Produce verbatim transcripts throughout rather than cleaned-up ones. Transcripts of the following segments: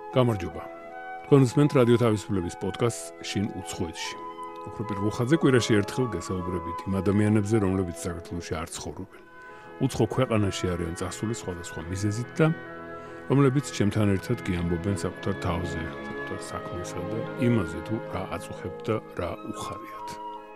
გამარჯობა. თქვენ უსმენთ რადიო თავისუფლების პოდკასტს შინ უცხოეთში. უფრო პირველ ხაზზე კვირაში ერთხელ გესაუბრებით იმ ადამიანებზე, რომლებიც საქართველოში არ ცხოვრობენ. უცხო ქვეყანაში არიან წასული სხვადასხვა მიზეზით და რომლებიც ჩემთან ერთად გიამბობენ საკუთარ თავზე, საკუთარ საქმესა და იმაზე თუ რა აწუხებთ და რა უხარიათ.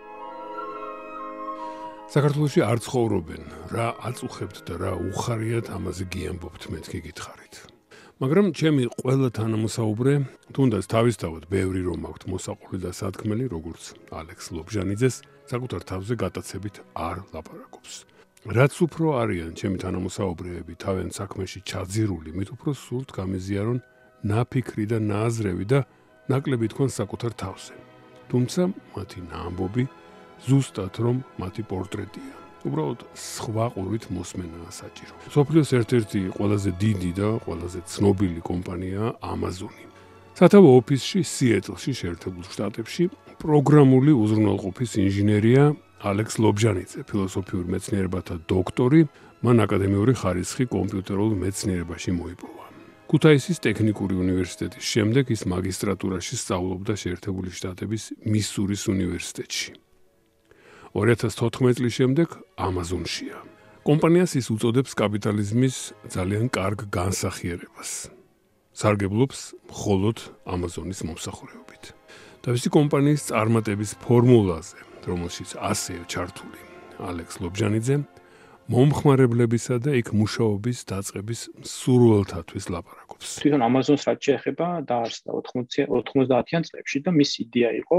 საქართველოში არ ცხოვრობენ, რა აწუხებთ და რა უხარიათ, ამაზე გიამბობთ, მეთქი გითხარით. მაგრამ ჩემი ყველა თანამოსაუბრე, თუნდაც თავისთავად ბევრი რომ აქვთ მოსაყოლი და სათქმელი, როგორც ალექს ლობჟანიძეს, საკუთარ თავზე გატაცებით არ ლაპარაკობს. რაც უფრო არიან ჩემი თანამოსაუბრეები თავენ საქმეში ჩაძირული, მით უფრო სურთ გამიზიარონ ნაფიქრი და ნააზრევი და ნაკლები თქვენ საკუთარ თავზე. თუმცა მათი ნაამბობი ზუსტად რომ მათი პორტრეტია. უბრალოდ სხვა ყურით მოსმენაა საჭირო. მსოფლიოს ერთ-ერთი ყველაზე დიდი და ყველაზე ცნობილი კომპანია Amazon-ი. სათავო ოფისში სიეტლში, შეერთებულ შტატებში, პროგრამული უზრუნველყოფის ინჟინერია ალექს ლობჟანიძე, ფილოსოფიურ მეცნიერებათა დოქტორი, მან აკადემიური ხარისხი კომპიუტერულ მეცნიერებაში მოიპოვა. ქუთაისის ტექნიკური უნივერსიტეტის შემდეგ ის მაგისტრატურაში სწავლობდა შეერთებული შტატების მისურის უნივერსიტეტში. ორი ათას თოთხმეტი წლის შემდეგ Amazon-შია. კომპანიას ის უწოდებს კაპიტალიზმის ძალიან კარგ განსახიერებას. სარგებლობს მხოლოდ Amazon-ის მომსახურებით. და მისი კომპანიის წარმატების ფორმულაზე, რომელშიც ასეა ჩართული ალექს ლობჟანიძე, მომხმარებლებისა და იქ მუშაობის დაწყების სურვილთათვის ლაპარაკობს. თვითონ Amazon-ს რაც შეეხება დაარსდა ოთხმოცდაათიან წლებში და მის იდეა იყო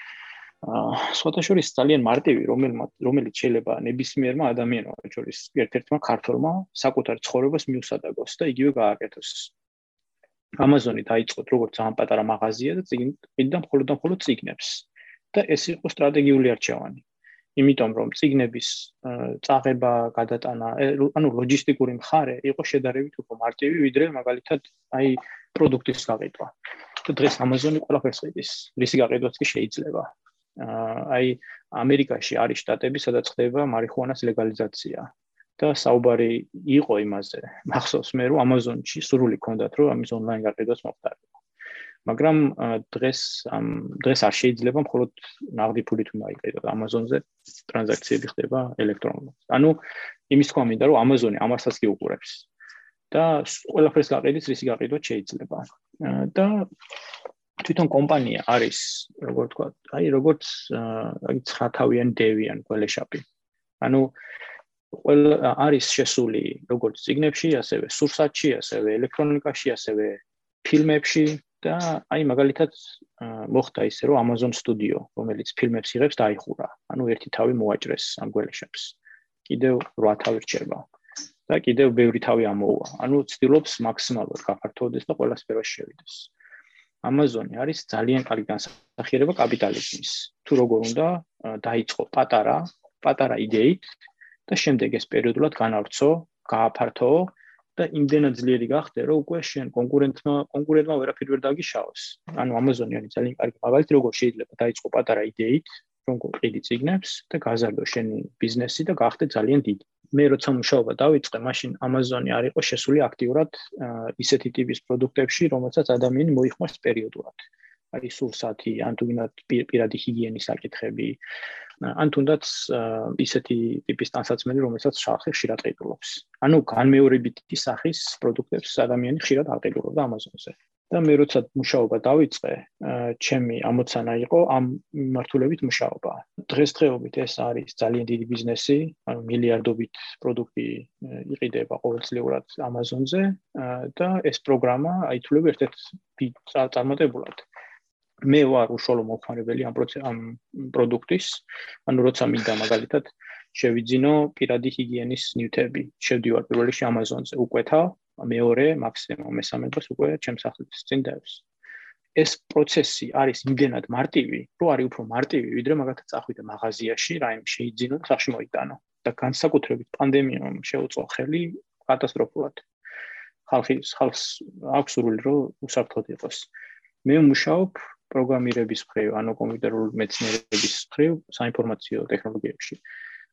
სხვათა შორის ძალიან მარტივი, რომელიც შეიძლება ნებისმიერმა ადამიანმა, შორის ერთ-ერთმა ქართველმა საკუთარ ცხოვრებას მიუსადაგოს და იგივე გააკეთოს. Amazon-ი დაიწყო როგორც ძალიან პატარა მაღაზია და წიგნიდან მხოლოდ და მხოლოდ წიგნებს. და ეს იყო სტრატეგიული არჩევანი. იმიტომ რომ წიგნების წაღება, გადატანა, ანუ ლოჯისტიკური მხარე იყო შედარებით უფრო მარტივი, ვიდრე მაგალითად აი პროდუქტის გაყიდვა. და დღეს Amazon-ი ყველაფერს ყიდის, რისი გაყიდვაც კი შეიძლება. აი ამერიკაში არის შტატები, სადაც ხდება მარიხუანას ლეგალიზაცია და საუბარი იყო იმაზე. მახსოვს მე რომ Amazon-ში სურვილი ჰქონდათ რომ ამის ონლაინ გაყიდვას მოხდარიყო. მაგრამ დღეს დღეს არ შეიძლება მხოლოდ ნაღდი ფულით უნდა იყიდო და Amazon-ზე ტრანზაქციები ხდება ელექტრონულად. ანუ იმის თქვა მინდა რომ Amazon-ი ამასაც კი უყურებს და ყველაფერს გაყიდის, რისი გაყიდვა შეიძლება. და თვითონ კომპანია არის, როგორ თქვა, აი როგორც აი ცხრათავიანი დევიან გველეშაპი. ანუ ყველა არის შესული როგორც წიგნებში, ასევე სურსათში, ასევე ელექტრონიკაში, ასევე ფილმებში და აი მაგალითად მოხდა ისე რომ Amazon Studio, რომელიც ფილმებს იღებს, დაიხურა. ანუ ერთი თავი მოაჭრეს ამ გველეშაპს. კიდევ რვა თავი რჩება და კიდევ ბევრი თავი ამოუვა. ანუ ცდილობს მაქსიმალურად გაფართოვდეს და ყველა სფეროში შევიდეს. Amazon-ი არის ძალიან კარგი განსახიერება კაპიტალიზმის. თუ როგორ უნდა დაიწყო პატარა, პატარა იდეით და შემდეგ ეს პერიოდულად განავრცო, გააფართო და იმდენად ძლიერი გახდე, რომ უკვე შენ კონკურენტმა, კონკურენტმა ვერაფერ ვერ დაგიშაოს. ანუ Amazon-ი არის ძალიან კარგი მაგალითი, როგორ შეიძლება დაიწყო პატარა იდეით, რომ ყიდი წიგნებს და გაზარდო შენი ბიზნესი და გახდე ძალიან დიდი. მე როცა მუშაობა დავიწყე, მაშინ Amazon-ი არ იყო შესული აქტიურად ისეთი ტიპის პროდუქტებში, რომელსაც ადამიანი მოიხმარს პერიოდულად. აი სურსათი, ან თუნდაც პირადი ჰიგიენის საკითხები, ან თუნდაც ისეთი ტიპის ტანსაცმელი, რომელსაც ხშირად ყიდულობს. ანუ განმეორებითი სახის პროდუქტებს ადამიანი ხშირად აყიდულობდა Amazon-ზე. და მე როცა მუშაობა დავიწყე, ჩემი ამოცანა იყო ამ მიმართულებით მუშაობა. დღესდღეობით ეს არის ძალიან დიდი ბიზნესი, ანუ მილიარდობით პროდუქტი იყიდება ყოველწლიურად Amazon-ზე და ეს პროგრამა აითვლება ერთ-ერთ წარმატებულად. მე ვარ უშუალო მომხმარებელი ამ ამ პროდუქტის, ანუ როცა მინდა მაგალითად შევიძინო პირადი ჰიგიენის ნივთები, შევდივარ პირველ რიგში Amazon-ზე, უკვეთა მეორე, მაქსიმუმ მესამე დროს უკვე ჩემს სახლის წინ დევს. ეს პროცესი არის იმდენად მარტივი, რომ არის უფრო მარტივი, ვიდრე მაგალითად წახვიდე მაღაზიაში, რაიმე შეიძინო, სახში მოიტანო. და განსაკუთრებით პანდემიამ შეუწყო ხელი კატასტროფულად. ხალხის ხალხს აქვს სურვილი, რომ უსაფრთხოდ იყოს. მე მუშაობ პროგრამირების მხრივ, ანუ კომპიუტერული მეცნიერების მხრივ, საინფორმაციო ტექნოლოგიებში.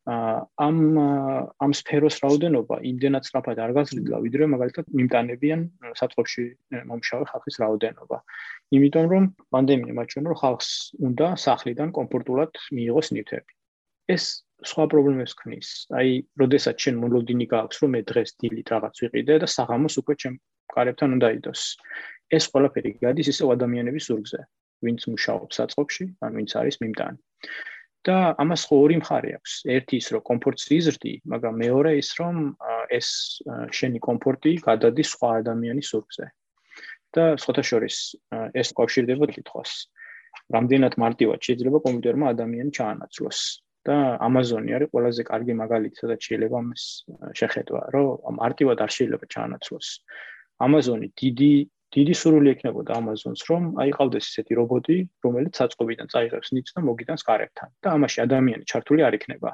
ამ ამ სფეროს რაოდენობა იმდენად სწრაფად არ გაზრდილა, ვიდრე მაგალითად მიმტანებიან საწყობში მომშავე ხალხის რაოდენობა. იმიტომ რომ პანდემია მაჩვენა, რომ ხალხს უნდა სახლიდან კომფორტულად მიიღოს ნივთები. ეს სხვა პრობლემებს ქმნის. აი, როდესაც შენ მოლოდინი გააქვს, რომ მე დღეს დილით რაღაც ვიყიდე და საღამოს უკვე ჩემ კარებთან უნდა იდოს. ეს ყველაფერი გადის ისევ ადამიანების ზურგზე, ვინც მუშაობს საწყობში, ან ვინც არის მიმტანი. და ამას ხო ორი მხარე აქვს. ერთი ის, რომ კომფორტს იზრდი, მაგრამ მეორე ის, რომ ეს შენი კომფორტი გადადის სხვა ადამიანის ზურგზე. და სხვათა შორის ეს კავშირდება კითხვას. რამდენად მარტივად შეიძლება კომპიუტერმა ადამიანი ჩაანაცვლოს. და Amazon-ი არის ყველაზე კარგი მაგალითი, სადაც შეიძლება ამას შეხედვა, რომ მარტივად არ შეიძლება ჩაანაცვლოს. Amazon-ი დიდი დიდი სურვილი ექნებოდა Amazon-ს, რომ აიყავდეს ესეთი რობოტი, რომელიც საწყობიდან წაიღებს ნივთს და მოგიტანს კარებთან. და ამაში ადამიანი ჩართული არ იქნება.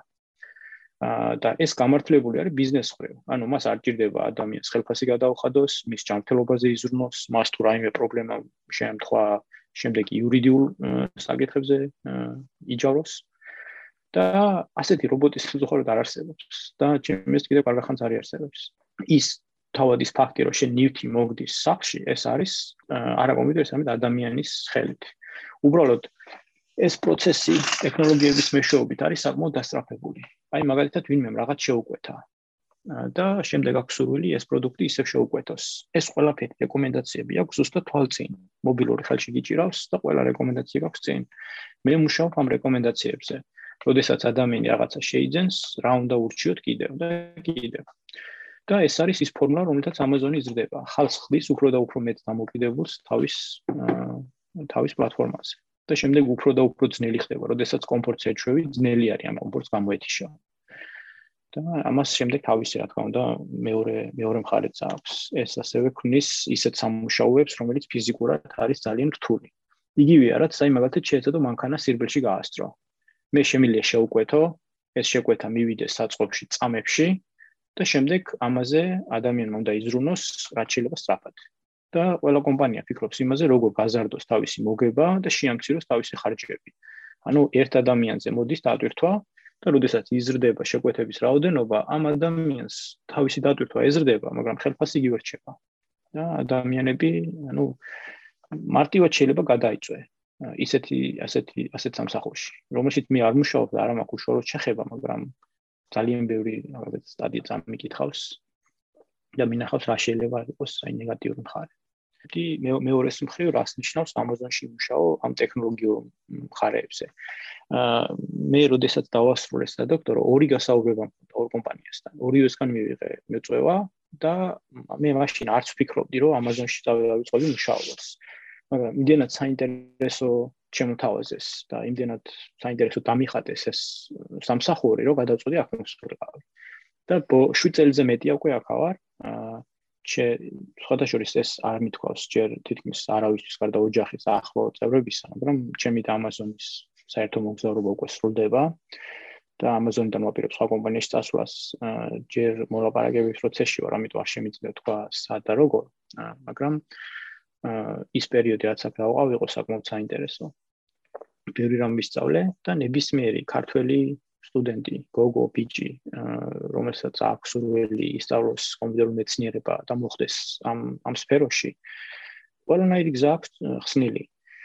და ეს გამართლებული არის ბიზნეს მხრივ. ანუ მას არ ჭირდება ადამიანს ხელფასი გადაუხადოს, მის ჯანმრთელობაზე იზრუნოს, მას თუ რაიმე პრობლემა შეემთხვა, შემდეგ იურიდიულ საკითხებზე იჯავოს. და ასეთი რობოტის მსახურად არ არსებობს და ჩემს კიდევ კარგახანს არ არსებობს. ის თავად ის ფაქტი, რომ შენ ნივთი მოგდის სახლში, ეს არის არა კომპიუტერის, არამედ ადამიანის ხელით. უბრალოდ ეს პროცესი ტექნოლოგიების მეშვეობით არის საკმაოდ დასწრაფებული. აი მაგალითად ვინმემ რაღაც შეუკვეთა და შემდეგ აქვს სურვილი ეს პროდუქტი ისევ შეუკვეთოს. ეს ყველაფერი რეკომენდაციები აქვს ზუსტად თვალწინ. მობილური ხელში გიჭირავს და ყველა რეკომენდაცია გაქვს წინ. მე მუშაობ ამ რეკომენდაციებზე. როდესაც ადამიანი რაღაცა შეიძენს, რა უნდა ურჩიოთ კიდევ და კიდევ. და ეს არის ის ფორმულა, რომელთაც Amazon-ი იზრდება. ხალხს ხდის უფრო და უფრო მეტ დამოკიდებულს თავის თავის პლატფორმაზე. და შემდეგ უფრო და უფრო ძნელი ხდება, როდესაც კომფორტს ეჩვევი, ძნელი არის ამ კომფორტს გამოეთიშა. და ამას შემდეგ თავისი, რა თქმა უნდა, მეორე მეორე მხარეც აქვს. ეს ასევე ქმნის ისეთ სამუშაოებს, რომელიც ფიზიკურად არის ძალიან რთული. იგივეა, რაც აი მაგალითად შეეცადო მანქანა სირბილში გაასწრო. მე შემიძლია შევკვეთო, ეს შეკვეთა მივიდეს საწყობში, წამებში და შემდეგ ამაზე ადამიანმა უნდა იზრუნოს, რაც შეიძლება სწრაფად. და ყველა კომპანია ფიქრობს იმაზე, როგორ გაზარდოს თავისი მოგება და შეამციროს თავისი ხარჯები. ანუ ერთ ადამიანზე მოდის დატვირთვა და როდესაც იზრდება შეკვეთების რაოდენობა, ამ ადამიანს თავისი დატვირთვა ეზრდება, მაგრამ ხელფასი იგივე რჩება. და ადამიანები, ანუ მარტივად შეიძლება გადაიწვე ისეთი ასეთი ასეთ სამსახურში, რომელშიც მე არ მუშაობ და არ მაქვს უშუალოდ შეხება, მაგრამ ძალიან ბევრი რაღაც სტადია წამიკითხავს და მინახავს რა შეიძლება იყოს აი ნეგატიური მხარე. კი მეორეს მხრივ რას ნიშნავს Amazon-ში მუშაო ამ ტექნოლოგიურ მხარეებზე. მე როდესაც დავასრულე სადოქტორო, ორი გასაუბრება ორ კომპანიასთან. ორივესგან მივიღე მეწვევა და მე მაშინ არც ვფიქრობდი, რომ Amazon-ში დავიწყები მუშაობას. მაგრამ იმდენად საინტერესო შემოთავაზეს და იმდენად საინტერესო დამიხატეს ეს სამსახური, რომ გადავწყვიტე აქ მოსულიყავი. და შვიდ წელიწადზე მეტია უკვე აქ ვარ. შე სხვათა შორის ეს არ მithქვავს ჯერ თითქმის არავისთვის გარდა ოჯახის ახლო წევრებისა, მაგრამ ჩემი და Amazon-ის საერთო მოგზაურობა უკვე სრულდება და Amazon-დან ვაპირებ სხვა კომპანიაში წასვლას ჯერ მოლაპარაკების პროცესში ვარ, ამიტომ არ შემიძლია თქვა სად და როგორ, მაგრამ ის პერიოდი რაც აქ დავყავ იყო საკმაოდ საინტერესო. ბევრი რამ ვისწავლე და ნებისმიერი ქართველი სტუდენტი, გოგო, ბიჭი, რომელსაც აქვს სურვილი ისწავლოს კომპიუტერული მეცნიერება და მოხდეს ამ ამ სფეროში, ყველანაირი გზა აქვს ხსნილი.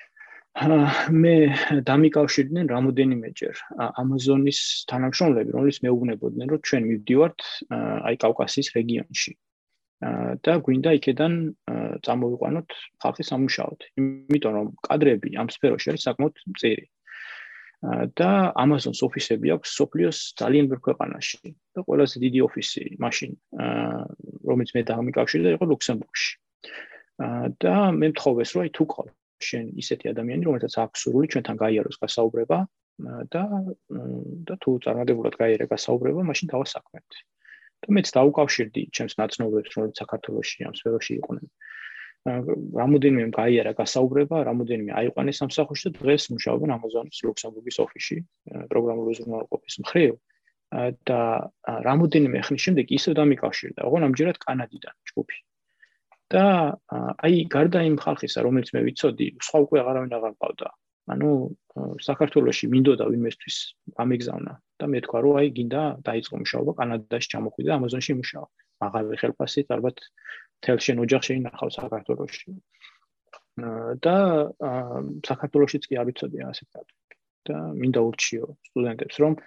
მე დამიკავშირდნენ რამოდენიმეჯერ Amazon-ის თანამშრომლები, რომლის მეუბნებოდნენ, რომ ჩვენ მივდივართ აი კავკასიის რეგიონში. და გვინდა იქიდან წამოვიყვანოთ ხალხი სამუშაოდ. იმიტომ რომ კადრები ამ სფეროში არის საკმაოდ მწირი. და Amazon-ს ოფისები აქვს სოფლიოს ძალიან ბევრ ქვეყანაში. და ყველაზე დიდი ოფისი მაშინ, რომელიც მე დამიკავშირდა, იყო ლუქსემბურგში. და მე მთხოვეს, რომ აი თუ ყავს შენ ისეთი ადამიანი, რომელსაც აქვს სურვილი ჩვენთან გაიაროს გასაუბრება და და თუ წარმატებულად გაიარა გასაუბრება, მაშინ დავასაქმებთ. და მეც დაუკავშირდი ჩემს ნაცნობებს, რომელიც საქართველოში ამ სფეროში იყვნენ. რამოდენიმე გაიარა გასაუბრება, რამოდენიმე აიყვანეს სამსახურში და დღეს მუშაობენ Amazon-ის ლუქსემბურგის ოფისში, პროგრამული უზრუნველყოფის მხრივ და რამოდენიმე ხნის შემდეგ ისევ დამიკავშირდა, ოღონდ ამჯერად კანადიდან ჯგუფი. და აი გარდა იმ ხალხისა, რომელიც მე ვიცოდი, სხვა უკვე აღარავინ აღარ ყავდა. ანუ საქართველოში მინდოდა ვინმესთვის ამეგზავნა და მე თქვა რომ აი გინდა დაიწყო მუშაობა კანადაში ჩამოხვიდე და Amazon-ში იმუშაო. მაღალი ხელფასით ალბათ მთელ შენ ოჯახს შეინახავ საქართველოში. და საქართველოშიც კი არ ვიცოდი ასეთ კადრები და მინდა ურჩიო სტუდენტებს რომ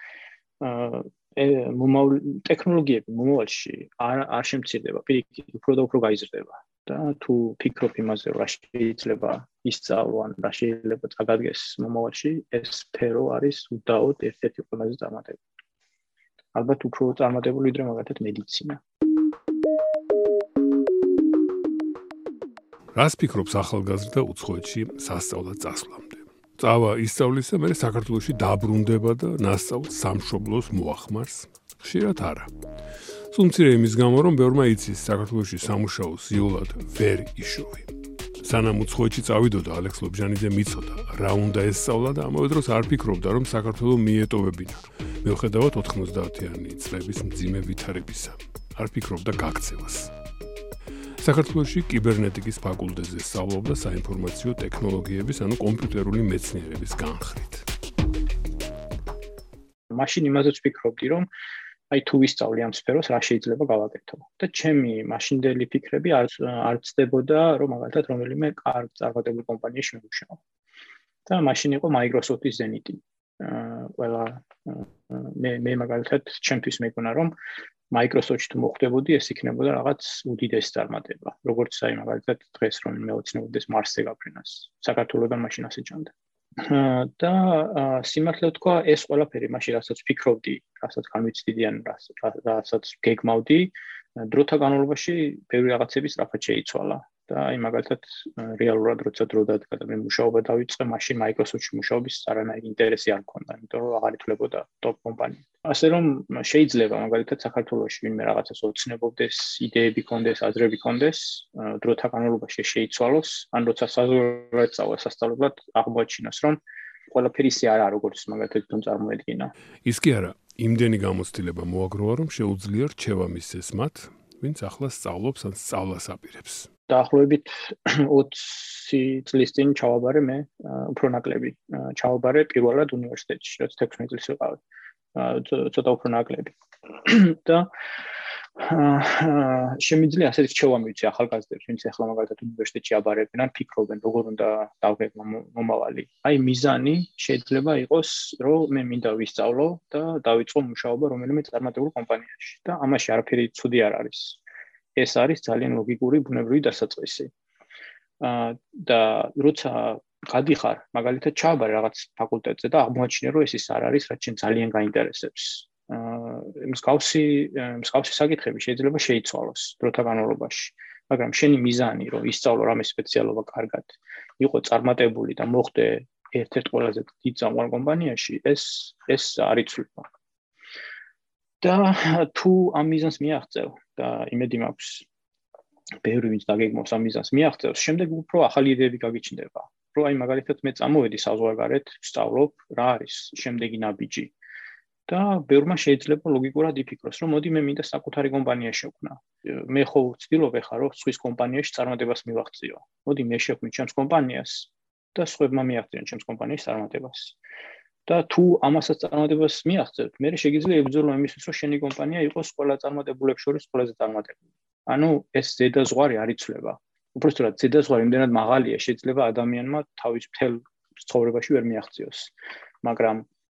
ტექნოლოგიები მომავალში არ არ შემცირდება, პირიქით უფრო და უფრო გაიზრდება და თუ ფიქრობ იმაზე რომ რა შეიძლება ისწავლო ან რა შეიძლება წაგადგეს მომავალში, ეს სფერო არის უდაოდ ერთ-ერთი ყველაზე წარმატებული. ალბათ უფრო წარმატებული ვიდრე მაგალითად მედიცინა. რას ფიქრობს ახალგაზრდა უცხოეთში სასწავლად წასვლამდე? წავა ისწავლისა, მე საქართველოში დაბრუნდება და ნასწავლ სამშობლოს მოახმარს? ხშირად არა. სულ მცირე იმის გამო, რომ ბევრმა იცის საქართველოში სამუშაო ზიოლად ვერ იშოვი. სანამ უცხოეთში წავიდოდა, ალექს ლობჟანიძე მიცოდა, რა უნდა ესწავლა და ამავე დროს არ ფიქრობდა, რომ საქართველო მიეტოვებინა. მიუხედავად ოთხმოცდაათიანი წლების მძიმე ვითარებისა. არ ფიქრობდა გაქცევას. საქართველოში კიბერნეტიკის ფაკულტეტზე სწავლობდა საინფორმაციო ტექნოლოგიების, ანუ კომპიუტერული მეცნიერების განხრით. მაშინ იმაზეც ვფიქრობდი, რომ აი თუ ვისწავლი ამ სფეროს, რა შეიძლება გავაკეთო. და ჩემი მაშინდელი ფიქრები არ არ ცდებოდა, რომ მაგალითად რომელიმე კარგ წარმატებულ კომპანიაში მივუშაო. და მაშინ იყო Microsoft-ის Zenith. ყველა მე მე მაგალითად ჩემთვის მეგონა, რომ Microsoft-ში თუ მოხდებოდი, ეს იქნებოდა რაღაც უდიდესი წარმატება. როგორც აი მაგალითად დღეს რომ მეოცნებოდეს Mars-ზე გაფრენას. საქართველოსთან მაშინ ასე ჭამდა. და სიმართლე ვთქვა, ეს ყველაფერი მაშინ რასაც ფიქრობდი, რასაც განვიცდიდი ან რასაც გეგმავდი, დროთა განმავლობაში ბევრი რაღაცები სწრაფად შეიცვალა. და აი მაგალითად რეალურად როცა დრო დადგა და მე მუშაობა დავიწყე, მაშინ Microsoft-ში მუშაობის არანაირი ინტერესი არ მქონდა, იმიტომ რომ აღარ ითვლებოდა ტოპ კომპანია. ასე რომ შეიძლება მაგალითად საქართველოში ვინმე რაღაცას ოცნებობდეს, იდეები ქონდეს, აზრები ქონდეს, დროთა განმავლობაში შეიცვალოს, ან როცა საზოგადოებრივად წავა სასწავლებლად აღმოაჩინოს, რომ ყველაფერი ისე არაა, როგორც მაგალითად თვითონ წარმოედგინა. ის კი არა, იმდენი გამოცდილება მოაგროვა, რომ შეუძლია რჩევა მისცეს მათ, ვინც ახლა სწავლობს ან სწავლას აპირებს. დაახლოებით ოცი წლის წინ ჩავაბარე მე უფრო ნაკლები. ჩავაბარე პირველად უნივერსიტეტში, რაც თექვსმეტ წლის ვიყავი. ცოტა უფრო ნაკლები. და შემიძლია ასეთ რჩევა მივიცი ახალგაზრდებს, ვინც ახლა მაგალითად უნივერსიტეტში აბარებენ ან ფიქრობენ, როგორ უნდა დავგეგმო მომავალი. აი მიზანი შეიძლება იყოს, რომ მე მინდა ვისწავლო და დავიწყო მუშაობა რომელიმე წარმატებულ კომპანიაში. და ამაში არაფერი ცუდი არ არის. ეს არის ძალიან ლოგიკური ბუნებრივი დასაწყისი. და როცა გადიხარ, მაგალითად ჩავაბარე რაღაც ფაკულტეტზე და აღმოაჩინე, რომ ეს ის არ არის, რაც შენ ძალიან გაინტერესებს. მსგავსი მსგავსი საკითხები შეიძლება შეიცვალოს დროთა განმავლობაში. მაგრამ შენი მიზანი, რომ ისწავლო რამე სპეციალობა კარგად, იყო წარმატებული და მოხდე ერთ-ერთ ყველაზე დიდ წამყვან კომპანიაში, ეს ეს არ იცვლება. და თუ ამ მიზანს მიაღწევ და იმედი მაქვს ბევრი ვინც დაგეგმავს ამ მიზანს მიაღწევს, შემდეგ უფრო ახალი იდეები გაგიჩნდება. რომ აი მაგალითად მე წამოვედი საზღვარგარეთ, ვსწავლობ რა არის შემდეგი ნაბიჯი. და ბევრმა შეიძლება ლოგიკურად იფიქროს, რომ მოდი მე მინდა საკუთარი კომპანია შევქმნა. მე ხო ვცდილობ ეხლა რომ სხვის კომპანიაში წარმატებას მივაღწიო. მოდი მე შევქმნი ჩემს კომპანიას და სხვებმა მიაღწიონ ჩემს კომპანიის წარმატებას. და თუ ამასაც წარმატებას მიაღწევთ, მე შეიძლება ებრძოლო იმისთვის, რომ შენი კომპანია იყოს ყველა წარმატებულებს შორის ყველაზე წარმატებული. ანუ ეს ზედაზღვარი არ იცვლება. უბრალოდ ზედაზღვარი იმდენად მაღალია, შეიძლება ადამიანმა თავის მთელ ცხოვრებაში ვერ მიაღწიოს. მაგრამ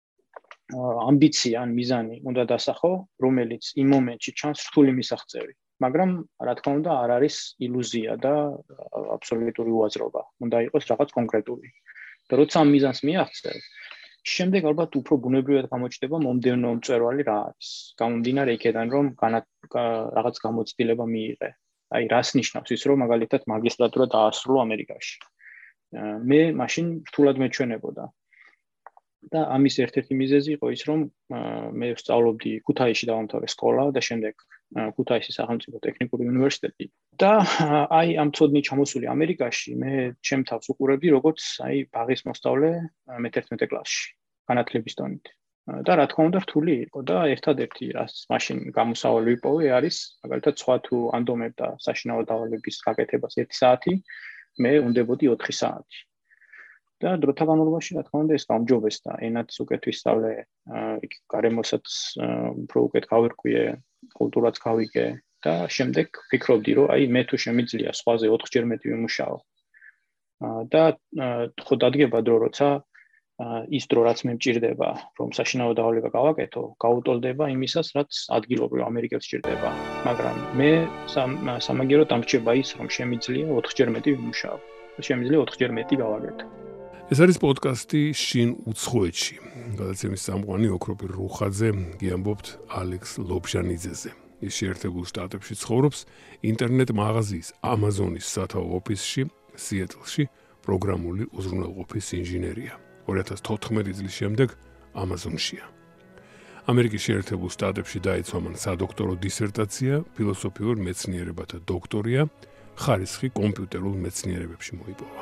ამბიცია ან მიზანი უნდა დასახო, რომელიც იმ მომენტში ჩანს რთული მისაღწევი. მაგრამ რა თქმა უნდა არ არის ილუზია და აბსოლუტური უაზრობა. უნდა იყოს რაღაც კონკრეტული. და როცა ამ მიზანს მიაღწევ, შემდეგ ალბათ უფრო ბუნებრივად გამოჩნდება მომდევნო მწვერვალი რა არის. გამომდინარე იქედან, რომ რაღაც გამოცდილება მიიღე. აი რას ნიშნავს ის, რომ მაგალითად მაგისტრატურა დაასრულო ამერიკაში. მე მაშინ რთულად მეჩვენებოდა. და ამის ერთ-ერთი მიზეზი იყო ის, რომ მე ვსწავლობდი ქუთაისში დავამთავრე სკოლა და შემდეგ ქუთაისის სახელმწიფო ტექნიკური უნივერსიტეტი. და აი ამ ცოდნით ჩამოსული ამერიკაში მე ჩემ თავს უყურებდი როგორც აი ბაღის მოსწავლე მეთერთმეტე კლასში, განათლების დონით. და რა თქმა უნდა რთული იყო და ერთადერთი რაც მაშინ გამოსავალი ვიპოვე არის მაგალითად სხვა თუ ანდომებ და საშინაო დავალების გაკეთებას ერთი საათი, მე უნდებოდი ოთხი საათი. და დროთა განმავლობაში რა თქმა უნდა ეს გამჯობეს და ენაც უკეთ ვისწავლე, იქ გარემოსაც უფრო უკეთ გავერკვიე, კულტურაც გავიგე და შემდეგ ვფიქრობდი, რომ აი მე თუ შემიძლია სხვაზე ოთხჯერ მეტი ვიმუშაო. და ხო დადგება დრო, როცა ის დრო რაც მე მჭირდება, რომ საშინაო დავალება გავაკეთო, გაუტოლდება იმისას, რაც ადგილობრივ ამერიკას სჭირდება. მაგრამ მე სამაგიეროდ ამრჩება ის, რომ შემიძლია ოთხჯერ მეტი ვიმუშაო. შემიძლია ოთხჯერ მეტი გავაკეთო. ეს არის პოდკასტი შინ უცხოეთში. გადაცემის წამყვანი ოქროპირ რუხაძე, გიამბობთ ალექს ლობჟანიძეზე. ის შეერთებულ შტატებში ცხოვრობს, ინტერნეტ მაღაზიის Amazon-ის სათაო ოფისში, სიეტლში, პროგრამული უზრუნველყოფის ინჟინერია. ორი ათას თოთხმეტი წლის შემდეგ Amazon-შია. ამერიკის შეერთებულ შტატებში დაიცვა მან სადოქტორო დისერტაცია, ფილოსოფიურ მეცნიერებათა დოქტორია, ხარისხი კომპიუტერულ მეცნიერებებში მოიპოვა.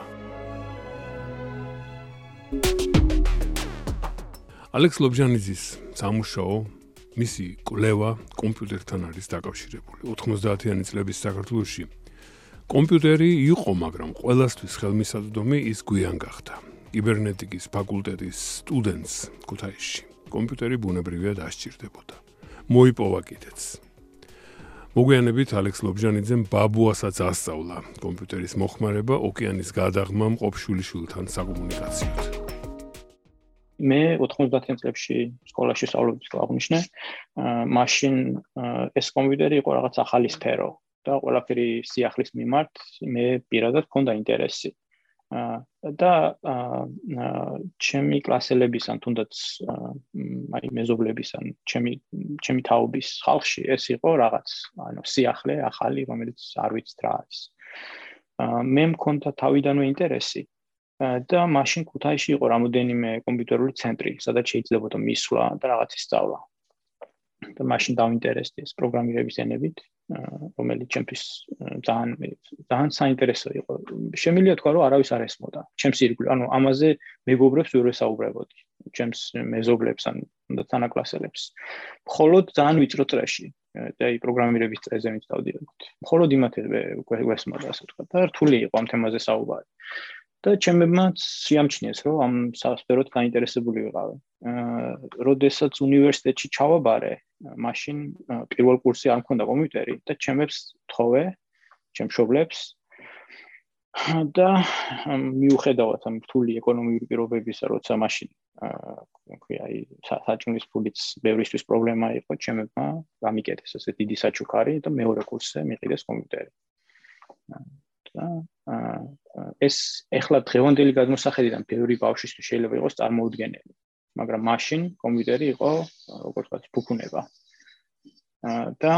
ალექს ლობჟანიძის სამუშაო, მისი კვლევა კომპიუტერთან არის დაკავშირებული. ოთხმოცდაათიანი წლების საქართველოში კომპიუტერი იყო, მაგრამ ყველასთვის ხელმისაწვდომი ის გვიან გახდა. კიბერნეტიკის ფაკულტეტის სტუდენტს ქუთაისში კომპიუტერი ბუნებრივია დასჭირდებოდა. მოიპოვა კიდეც. მოგვიანებით ალექს ლობჟანიძემ ბაბუასაც ასწავლა კომპიუტერის მოხმარება ოკეანის გადაღმამ ყოფშვილიშვილთან საკომუნიკაციოდ. მე ოთხმოცდაათიან წლებში სკოლაში სწავლობდი აღნიშნე, მაშინ ეს კომპიუტერი იყო რაღაც ახალი სფერო და ყველაფერი სიახლის მიმართ მე პირადად მქონდა ინტერესი. და ჩემი კლასელების ან თუნდაც აი მეზობლების ან ჩემი ჩემი თაობის ხალხში ეს იყო რაღაც ანუ სიახლე ახალი, რომელიც არ ვიცით რა არის. მე მქონდა თავიდანვე ინტერესი და მაშინ ქუთაისში იყო რამოდენიმე კომპიუტერული ცენტრი, სადაც შეიძლებოდა მისვლა და რაღაც ისწავლა. და მაშინ დავინტერესდი ეს პროგრამირების ენებით, რომელიც ჩემთვის ძალიან ძალიან საინტერესო იყო. შემიძლია თქვა, რომ არავის არ ესმოდა. ჩემს ირგვლივ, ანუ ამაზე მეგობრებს ვერ ვესაუბრებოდი. ჩემს მეზობლებს ან თანაკლასელებს. მხოლოდ ძალიან ვიწრო წრეში და აი პროგრამირების წრეზე ვინც დავდიოდი. მხოლოდ იმათი ვესმოდა, ასე ვთქვა. და რთული იყო ამ თემაზე საუბარი. და ჩემებმაც შეამჩნიეს, რომ ამ სასფეროდ გაინტერესებული ვიყავი. როდესაც უნივერსიტეტში ჩავაბარე, მაშინ პირველ კურსი არ მქონდა კომპიუტერი და ჩემებს თხოვე, ჩემ მშობლებს და მიუხედავად ამ რთული ეკონომიური პირობებისა, როცა მაშინ ქვია, აი საჭმლის ფულიც ბევრისთვის პრობლემა იყო, ჩემებმა გამიკეთეს ესე დიდი საჩუქარი და მეორე კურსზე მიყიდეს კომპიუტერი. და ეს ეხლა დღევანდელი გადმოსახედიდან ბევრი ბავშვისთვის შეიძლება იყოს წარმოუდგენელი, მაგრამ მაშინ კომპიუტერი იყო როგორც ვთქვათ ფუფუნება. და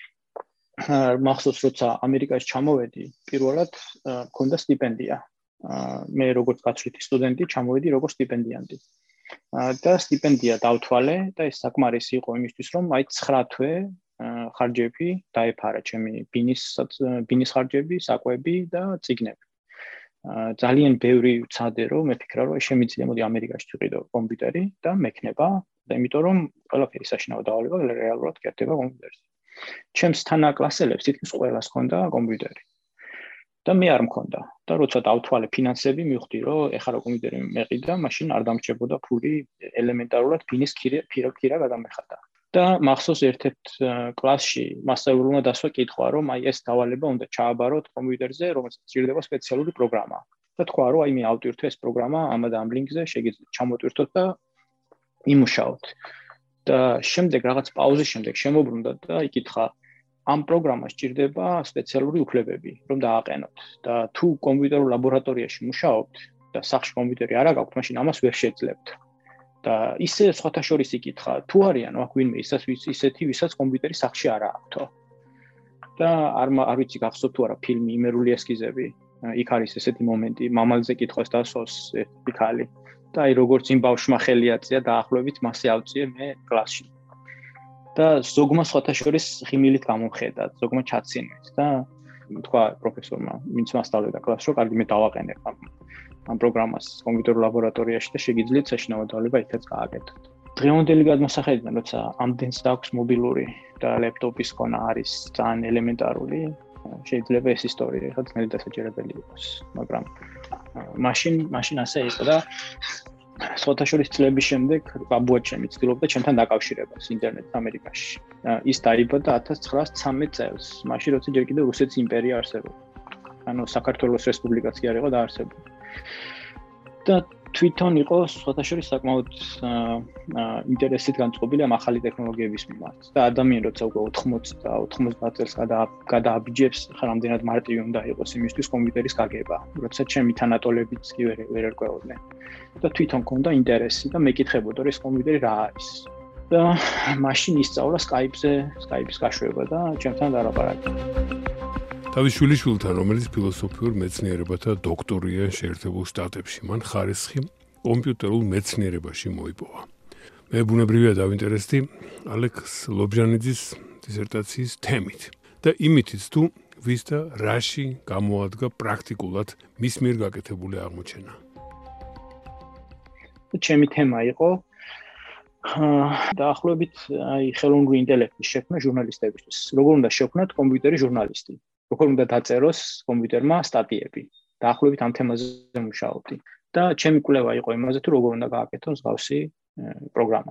მახსოვს, როცა ამერიკაში ჩამოვედი, პირველად მქონდა სტიპენდია. მე როგორც გაცვლითი სტუდენტი ჩამოვედი როგორც სტიპენდიანტი. და სტიპენდია დავთვალე და ეს საკმარისი იყო იმისთვის, რომ აი ცხრა თვე ხარჯები დაეფარა ჩემი ბინის ბინის ხარჯები, საკვები და წიგნები. ძალიან ბევრი ვცადე, რომ მეთქრა, რომ შემიძლია მოდი ამერიკაში ვიყიდო კომპიუტერი და მექნება, და იმიტომ რომ ყველაფერი საშინაო დავალება რეალურად კეთდება კომპიუტერზე. ჩემს თანაკლასელებს თითქმის ყველას ჰქონდა კომპიუტერი. და მე არ მქონდა. და როცა დავთვალე ფინანსები, მივხვდი, რომ ეხლა რა კომპიუტერი მეყიდა, მაშინ არ დამრჩებოდა ფული ელემენტარულად ბინის ქირა ქირა გადამეხადა. და მახსოვს ერთ-ერთ კლასში მასწავლებელმა დასვა კითხვა, რომ აი ეს დავალება უნდა ჩააბაროთ კომპიუტერზე, რომელსაც სჭირდება სპეციალური პროგრამა. და თქვა, რომ აი მე ავტვირთო ეს პროგრამა ამ და ამ ლინკზე, შეგიძლიათ ჩამოტვირთოთ და იმუშაოთ. და შემდეგ რაღაც პაუზის შემდეგ შემოbrunდა და იკითხა, ამ პროგრამას სჭირდება სპეციალური უფლებები, რომ დააყენოთ. და თუ კომპიუტერულ ლაბორატორიაში მუშაობთ და სახლში კომპიუტერი არ აქვს, მაშინ ამას ვერ შეძლებთ. და ისე სხვათა შორის იკითხა, თუ არიანო აქ ვინმე ისაც ისეთი, ვისაც კომპიუტერი სახლში არ აქვთო. და არ არ ვიცი გახსოვთ თუ არა ფილმი იმერული ესკიზები, იქ არის ესეთი მომენტი, მამალზე კითხავს დასოს ფიქალი. და აი როგორც იმ ბავშვმა ხელი აწია, დაახლოებით მასე ავწიე მე კლასში. და ზოგმა სხვათა შორის ღიმილით გამომხედა, ზოგმა ჩაცინვით და თქვა პროფესორმა, ვინც მასწავლებდა კლასში, რომ კარგი მე დავაყენებ ამ პროგრამას კომპიუტერულ ლაბორატორიაში და შეგიძლიათ საშინაო დავალება იქაც გააკეთოთ. დღევანდელი გადმოსახედიდან, როცა ამდენს აქვს მობილური და ლეპტოპის ქონა არის ძალიან ელემენტარული, შეიძლება ეს ისტორია ხა ძნელი დასაჯერებელი იყოს, მაგრამ მაშინ მაშინ ასე იყო და სხვათა შორის წლების შემდეგ ბაბუაჩემი ცდილობდა ჩემთან დაკავშირებას ინტერნეტ ამერიკაში. ის დაიბადა ათას ცხრაას ცამეტ წელს, მაშინ როცა ჯერ კიდევ რუსეთის იმპერია არსებობდა. ანუ საქართველოს რესპუბლიკაც კი არ იყო დაარსებული. და თვითონ იყო სხვათა შორის საკმაოდ ინტერესით განწყობილი ამ ახალი ტექნოლოგიების მიმართ. და ადამიანი როცა უკვე ოთხმოცი და ოთხმოცდაათ წელს გადააბიჯებს, ხა რამდენად მარტივი უნდა იყოს იმისთვის კომპიუტერის გაგება, როცა ჩემი თანატოლებიც კი ვერ ვერ ერკვეოდნენ. და თვითონ მქონდა ინტერესი და მეკითხებოდა რომ ეს კომპიუტერი რა არის. და მაშინ ისწავლა Skype-ზე, Skype-ის გაშვება და ჩემთან დალაპარაკა. თავის შვილიშვილთან, რომელიც ფილოსოფიურ მეცნიერებათა დოქტორია შეერთებულ შტატებში, მან ხარისხი კომპიუტერულ მეცნიერებაში მოიპოვა. მე ბუნებრივია დავინტერესდი ალექს ლობჟანიძის დისერტაციის თემით და იმითიც თუ ვის და რაში გამოადგა პრაქტიკულად მის მიერ გაკეთებული აღმოჩენა. ჩემი თემა იყო დაახლოებით აი ხელოვნური ინტელექტის შექმნა ჟურნალისტებისთვის. როგორ უნდა შექმნათ კომპიუტერი ჟურნალისტი? როგორ უნდა დაწეროს კომპიუტერმა სტატიები? დაახლოებით ამ თემაზე მუშაობდი. და ჩემი კვლევა იყო იმაზე თუ როგორ უნდა გააკეთოს მსგავსი პროგრამა.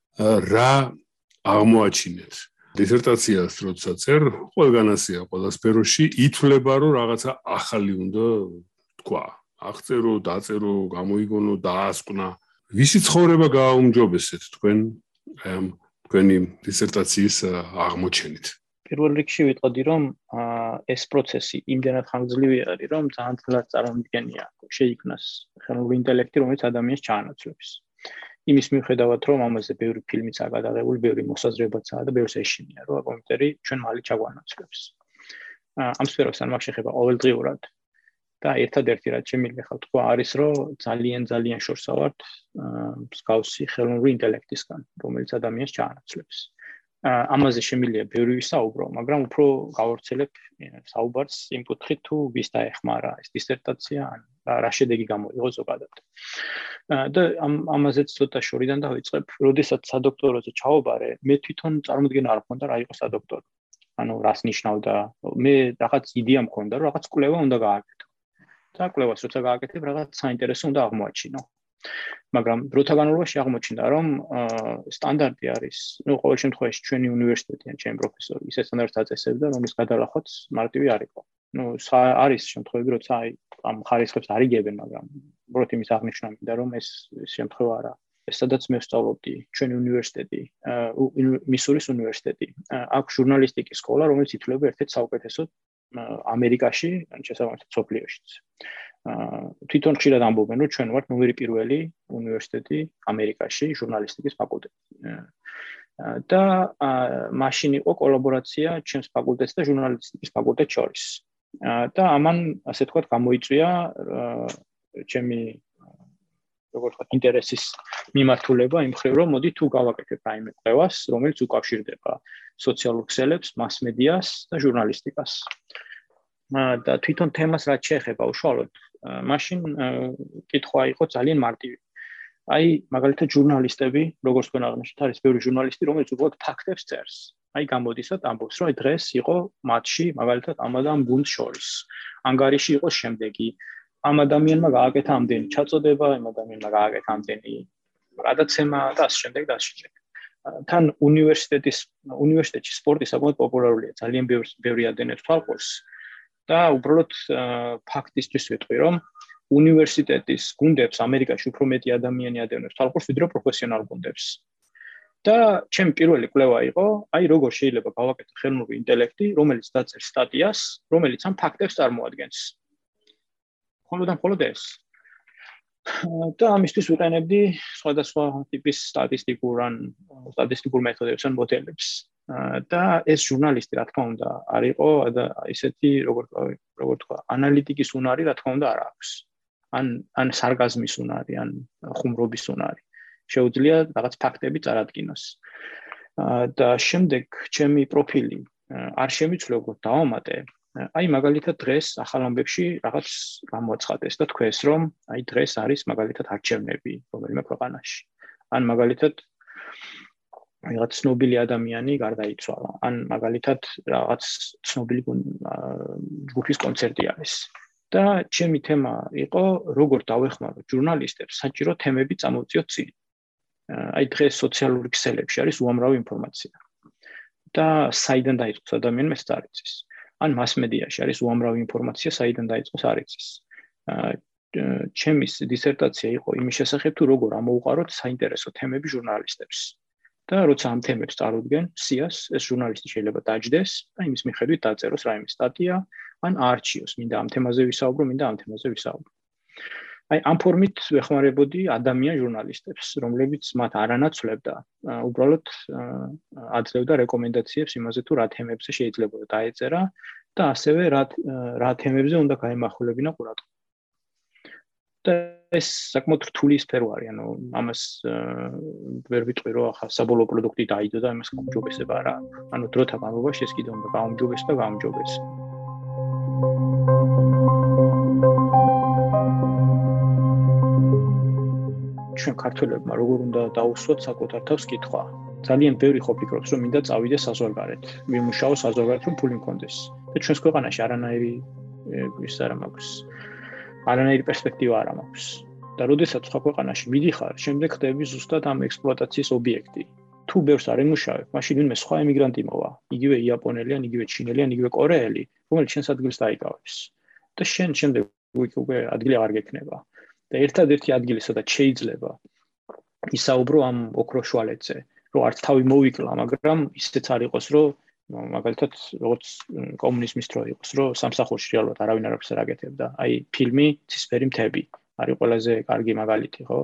რა აღმოაჩინეთ? დისერტაციას როცა წერ, ყველგან ასეა, ყველა სფეროში ითვლება რომ რაღაცა ახალი უნდა თქვა. აღწერო, დაწერო, გამოიგონო, დაასკვნა. ვისი ცხოვრება გააუმჯობესეთ თქვენ ამ თქვენი დისერტაციის აღმოჩენით? პირველ რიგში ვიტყოდი რომ ეს პროცესი იმდენად ხანგრძლივი არის რომ ძალიან ძნელად წარმომიდგენია შეიქმნას ხელოვნური ინტელექტი რომელიც ადამიანს ჩაანაცვლებს. იმის მიუხედავად რომ ამაზე ბევრი ფილმიცაა გადაღებული, ბევრი მოსაზრებაცაა და ბევრს ეშინია რომ კომპიუტერი ჩვენ მალე ჩაგვანაცვლებს. ამ სფეროსთან მაგ შეხება ყოველდღიურად და ერთადერთი რაც შემიძლია ხალხ თქვა არის რომ ძალიან ძალიან შორსა ვართ მსგავსი ხელოვნური ინტელექტისგან რომელიც ადამიანს ჩაანაცვლებს. ამაზე შემიძლია ბევრი ვისაუბრო, მაგრამ უფრო გავავრცელებ საუბარს იმ კუთხით თუ ვის დაეხმარა ეს დისერტაცია ან რა შედეგი გამოიღო ზოგადად. და ამაზეც ცოტა შორიდან დავიწყებ, როდესაც სადოქტოროზე ჩავაბარე, მე თვითონ წარმოდგენა არ მქონდა რა იყო სადოქტორო. ანუ რას ნიშნავდა, მე რაღაც იდეა მქონდა, რომ რაღაც კვლევა უნდა გააკეთო. და კვლევას როცა გააკეთებ, რაღაც საინტერესო უნდა აღმოაჩინო. მაგრამ დროთა განმავლობაში აღმოჩნდა, რომ სტანდარტი არის, ну, ყოველ შემთხვევაში ჩვენი უნივერსიტეტი ან ჩემი პროფესორი ისე სტანდარტს აწესებდა, რომლის გადალახვაც მარტივი არ იყო. ну, არის შემთხვევები, როცა აი ამ ხარისხებს არ იგებენ, მაგრამ უბრალოდ იმის აღნიშვნა მინდა, რომ ეს შემთხვევა არა. ეს სადაც მე ვსწავლობდი, ჩვენი უნივერსიტეტი, მისურის უნივერსიტეტი, აქვს ჟურნალისტიკის სკოლა, რომელიც ითვლება ერთ-ერთ საუკეთესოდ ამერიკაში, ან შესაბამისად სოფლიოშიც. თვითონ ხშირად ამბობენ, რომ ჩვენ ვართ ნომერი პირველი უნივერსიტეტი ამერიკაში ჟურნალისტიკის ფაკულტეტი. და მაშინ იყო კოლაბორაცია ჩემს ფაკულტეტს და ჟურნალისტიკის ფაკულტეტს შორის. და ამან ასე თქვათ გამოიწვია ჩემი როგორ ვთქვათ ინტერესის მიმართულება იმ მხრივ, რომ მოდი თუ გავაკეთებ რაიმე კვლევას, რომელიც უკავშირდება სოციალურ ქსელებს, მასმედიას და ჟურნალისტიკას. და თვითონ თემას რაც შეეხება უშუალოდ, მაშინ კითხვა იყო ძალიან მარტივი. აი, მაგალითად ჟურნალისტები, როგორც თქვენ აღნიშნეთ, არის ბევრი ჟურნალისტი, რომელიც უბრალოდ ფაქტებს წერს. აი, გამოდისად ამბობს, რომ დღეს იყო მატჩი, მაგალითად ამ და ამ გუნდს შორის. ანგარიში იყო შემდეგი. ამ ადამიანმა გააკეთა ამდენი ჩაწოდება, ამ ადამიანმა გააკეთა ამდენი გადაცემა და ასე შემდეგ და ასე შემდეგ. თან უნივერსიტეტის უნივერსიტეტში სპორტი საკმაოდ პოპულარულია, ძალიან ბევრი ბევრი ადამიანს თვალყურს. და უბრალოდ ფაქტისთვის ვიტყვი, რომ უნივერსიტეტის გუნდებს ამერიკაში უფრო მეტი ადამიანი ადევნებს თვალყურს, ვიდრე პროფესიონალ გუნდებს. და ჩემი პირველი კვლევა იყო, აი როგორ შეიძლება გავაკეთო ხელოვნური ინტელექტი, რომელიც დაწერს სტატიას, რომელიც ამ ფაქტებს წარმოადგენს. მხოლოდ ამ მხოლოდ ეს. და ამისთვის ვიყენებდი სხვადასხვა ტიპის სტატისტიკურ ან სტატისტიკურ მეთოდებს ან მოდელებს. და ეს ჟურნალისტი რა თქმა უნდა არ იყო და ისეთი როგორ როგორ თქვა ანალიტიკის უნარი რა თქმა უნდა არ აქვს. ან ან სარკაზმის უნარი, ან ხუმრობის უნარი. შეუძლია რაღაც ფაქტები წარადგინოს. და შემდეგ ჩემი პროფილი არ შემიცვლო როგორ დავამატე. აი მაგალითად დღეს ახალ ამბებში რაღაც გამოაცხადეს და თქვეს რომ აი დღეს არის მაგალითად არჩევნები რომელიმე ქვეყანაში. ან მაგალითად რაღაც ცნობილი ადამიანი გარდაიცვალა. ან მაგალითად რაღაც ცნობილი ჯგუფის კონცერტი არის. და ჩემი თემა იყო როგორ დავეხმაროთ ჟურნალისტებს საჭირო თემები წამოვწიოთ წინ. აი დღეს სოციალური ქსელებში არის უამრავი ინფორმაცია. და საიდან დაიწყოს ადამიანმა ეს არ იცის. ან მასმედიაში არის უამრავი ინფორმაცია, საიდან დაიწყოს არ იცის. ჩემი დისერტაცია იყო იმის შესახებ, თუ როგორ ამოუყაროთ საინტერესო თემები ჟურნალისტებს. და როცა ამ თემებს წარუდგენ სიას, ეს ჟურნალისტი შეიძლება დაჯდეს და იმის მიხედვით დაწეროს რაიმე სტატია, ან აარჩიოს, მინდა ამ თემაზე ვისაუბრო, მინდა ამ თემაზე ვისაუბრო. აი ამ ფორმით ვეხმარებოდი ადამიან ჟურნალისტებს, რომლებიც მათ არანაცვლებდა, უბრალოდ აძლევდა რეკომენდაციებს იმაზე, თუ რა თემებზე შეიძლება დაეწერა და ასევე რა რა თემებზე უნდა გაემახვილებინა ყურადღება. და ეს საკმაოდ რთული სფერო არის, ანუ ამას ვერ ვიტყვი, რომ ახლა საბოლოო პროდუქტი დაიდო და იმას გაუმჯობესება არა. ანუ დროთა განმავლობაში ეს კიდევ უნდა გაუმჯობესო და გაუმჯობესო. ჩვენ ქართველებმა როგორ უნდა დაუსვათ საკუთარ თავს კითხვა. ძალიან ბევრი ხო ფიქრობს, რომ მინდა წავიდე საზღვარგარეთ, ვიმუშაო საზღვარგარეთ, რომ ფული მქონდეს. და ჩვენს ქვეყანაში არანაირი ის არ მაქვს. არანაირი პერსპექტივა არ მაქვს. და როდესაც სხვა ქვეყანაში მიდიხარ, შემდეგ ხდები ზუსტად ამ ექსპლუატაციის ობიექტი. თუ ბევრს არ ემუშავებ, მაშინ ვინმე სხვა ემიგრანტი მოვა, იგივე იაპონელი ან იგივე ჩინელი ან იგივე კორეელი, რომელიც შენს ადგილს დაიკავებს. და შენ შემდეგ უკვე ადგილი აღარ გექნება. და ერთადერთი ადგილი, სადაც შეიძლება ისაუბრო ამ ოქროს შუალედზე, რომ არც თავი მოვიკლა, მაგრამ ისეც არ იყოს, რომ მაგალითად, როგორც კომუნიზმის დრო იყოს, რომ სამსახურში რეალურად არავინ არაფერს არ აკეთებდა. აი, ფილმი „ცისფერი მთები“ არის ყველაზე კარგი მაგალითი, ხო?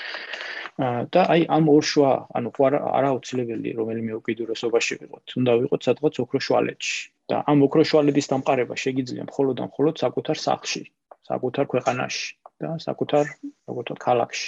და აი ამ ორ შუა, ანუ ხო არა აუცილებელი რომელიმე უკიდურესობაში ვიყოთ, უნდა ვიყოთ სადღაც ოქროს შუალედში. და ამ ოქროს შუალედის დამყარება შეგიძლია მხოლოდ და მხოლოდ საკუთარ სახლში, საკუთარ ქვეყანაში და საკუთარ, როგორ ვთქვათ, ქალაქში.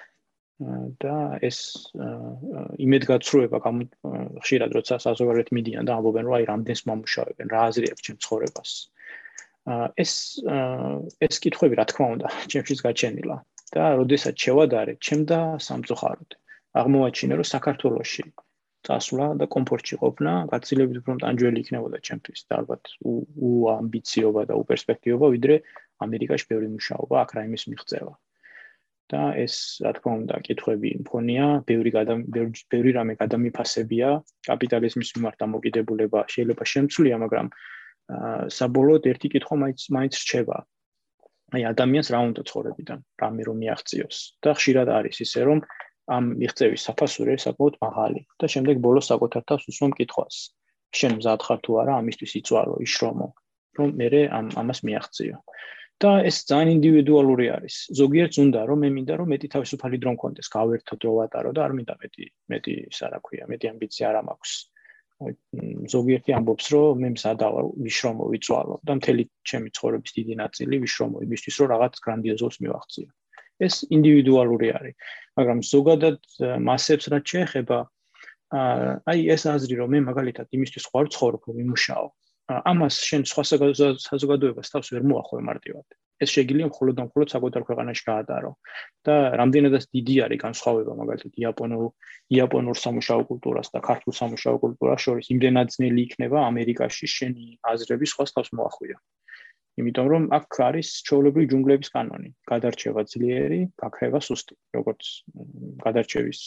და ეს იმედგაცრუება ხშირად როცა საზღვარგარეთ მიდიან და ამბობენ, რომ აი რამდენს მომუშავებენ, რა აზრი აქვს ჩემ ცხოვრებას. ეს ეს კითხვები, რა თქმა უნდა, ჩემშიც გაჩენილა და როდესაც შევადარე, ჩემდა სამწუხაროდ. აღმოაჩინე, რომ საქართველოში წასვლა და კომფორტში ყოფნა გაცილებით უფრო მტანჯველი იქნებოდა ჩემთვის და ალბათ უამბიციობა და უპერსპექტივობა, ვიდრე ამერიკაში ბევრი მუშაობა, აქ რაიმეს მიღწევა. და ეს, რა თქმა უნდა, კითხვები მქონია, ბევრი ბევრი რამე გადამიფასებია, კაპიტალიზმის მიმართ დამოკიდებულება შეიძლება შემცვლია, მაგრამ საბოლოოდ ერთი კითხვა მაინც მაინც რჩება. აი ადამიანს რა უნდა ცხოვრებიდან, რამე რომ მიაღწიოს. და ხშირად არის ისე, რომ ამ მიღწევის საფასური არის საკმაოდ მაღალი და შემდეგ ბოლოს საკუთარ თავს უსვამ კითხვას. შენ მზად ხარ თუ არა ამისთვის იწვალო, იშრომო, რომ მე ამ ამას მიაღწიო. და ეს ძალიან ინდივიდუალური არის. ზოგიერთს უნდა რომ მე მინდა რომ მეტი თავისუფალი დრო მქონდეს, გავერთო დრო ვატარო და არ მინდა მეტი მეტი ის რა ქვია, მეტი ამბიცია არ მაქვს. ზოგიერთი ამბობს რომ მე მზადა ვარ ვიშრომო, ვიწვალო და მთელი ჩემი ცხოვრების დიდი ნაწილი ვიშრომო იმისთვის რომ რაღაც გრანდიოზულს მივახციო. ეს ინდივიდუალური არის. მაგრამ ზოგადად მასებს რაც შეეხება, აი ეს აზრი რომ მე მაგალითად იმისთვის ხარ ცხოვრობ, რომ ვიმუშაო. ამას შენ სხვა საზოგადოებას თავს ვერ მოახვევ მარტივად. ეს შეგიძლია მხოლოდ და მხოლოდ საკუთარ ქვეყანაში გაატარო. და რამდენადაც დიდი არის განსხვავება მაგალითად იაპონურ იაპონურ სამუშაო კულტურას და ქართულ სამუშაო კულტურას შორის, იმდენად ძნელი იქნება ამერიკაში შენი აზრები სხვას თავს მოახვიო. იმიტომ რომ აქ არის ჩვეულებრივი ჯუნგლების კანონი, გადარჩევა ძლიერი, გაქრება სუსტი, როგორც გადარჩევის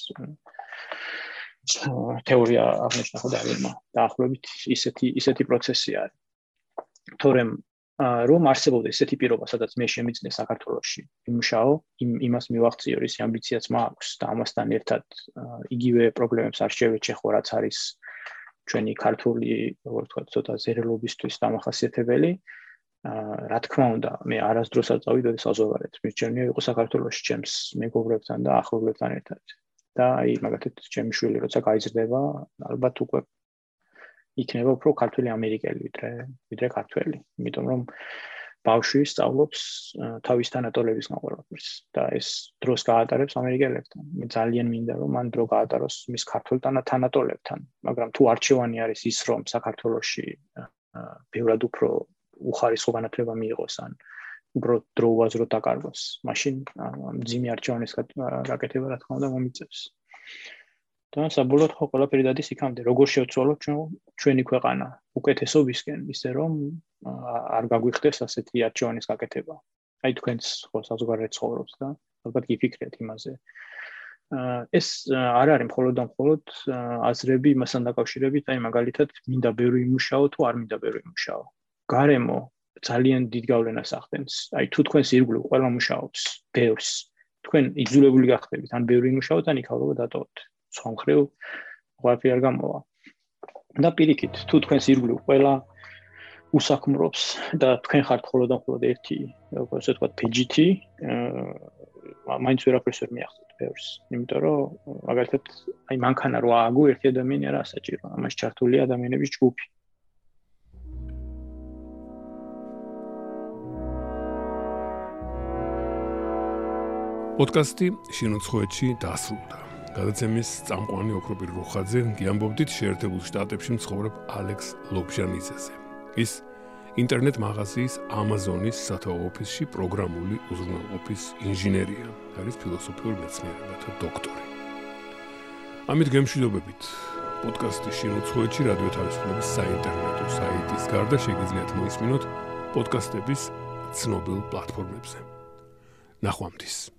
თეორია აღნიშნა ხო დაერმა. დაახლოებით ისეთი ისეთი პროცესი არის. თორემ რომ არსებობდა ესეთი პირობა, სადაც მე შემიძლია საქართველოში ვიმუშაო, იმას მივაღწიო, ისი ამბიციაც მაქვს და ამასთან ერთად იგივე პრობლემებს არ შევეჩეხო, რაც არის ჩვენი ქართული, როგორ ვთქვათ, ცოტა ზერელობისთვის დამახასიათებელი. რა თქმა უნდა, მე არასდროს არ წავიდოდი საზღვარგარეთ. მირჩევნია ვიყო საქართველოში ჩემს მეგობრებთან და ახლობლებთან ერთად. და აი მაგათაც ჩემი შვილი როცა გაიზრდება, ალბათ უკვე იქნება უფრო ქართველი ამერიკელი ვიდრე ვიდრე ქართველი. იმიტომ რომ ბავშვი სწავლობს თავის თანატოლების განყოფილებას და ეს დროს გაატარებს ამერიკელებთან. მე ძალიან მინდა რომ მან დრო გაატაროს მის ქართულ თანატოლებთან, მაგრამ თუ არჩევანი არის ის რომ საქართველოში ბევრად უფრო უხარისხო განათლება მიიღოს ან უბრალოდ დრო უაზროდ დაკარგოს, მაშინ მძიმე არჩევანის გაკეთება რა თქმა უნდა მომიწევს. და საბოლოოდ ხო ყველაფერი დადის იქამდე, როგორ შევცვალოთ ჩვენი ქვეყანა უკეთესობისკენ, ისე რომ არ გაგვიხდეს ასეთი არჩევანის გაკეთება. აი თქვენც ხო საზოგადოებრივ ცხოვრობს და ალბათ გიფიქრეთ იმაზე. ეს არ არის მხოლოდ და მხოლოდ აზრები იმასთან დაკავშირებით, აი მაგალითად, მინდა ბევრი იმუშაო თუ არ მინდა ბევრი იმუშაო. გარემო ძალიან დიდ გავლენას ახდენს. აი თუ თქვენს ირგვლივ ყველა მუშაობს ბევრს, თქვენ იძულებული გახდებით ან ბევრი იმუშაოთ, ან იქაურობა დატოვოთ. სხვა მხრივ ყველაფერი არ გამოვა. და პირიქით, თუ თქვენს ირგვლივ ყველა უსაქმრობს და თქვენ ხართ მხოლოდ და მხოლოდ ერთი, ასე ვთქვათ, ფეჯითი, მაინც ვერაფერს ვერ მიახსოვთ ბევრს. იმიტომ რომ მაგალითად, აი მანქანა რო ააგო ერთი ადამიანი არა ასაჭირო, ამას ჩართულია ადამიანების ჯგუფი. პოდკასტი შინუცხოვეთში დასრულდა. გადაცემის წამყვანი ოქროპირ როხაძე გიამბობდით შეერთებულ შტატებში მცხოვრებ ალექს ლობჟანიძეზე. ის ინტერნეტ მაღაზიის Amazon-ის სათაო ოფისში პროგრამული უზრუნველყოფის ინჟინერია, არის ფილოსოფიურ მეცნიერებათა დოქტორი. ამით გემშვიდობებით. პოდკასტი შინუცხოვეთში რადიო თავისუფლების საინტერნეტო საიტის გარდა შეგიძლიათ მოისმინოთ პოდკასტების ცნობილ პლატფორმებზე. ნახვამდის.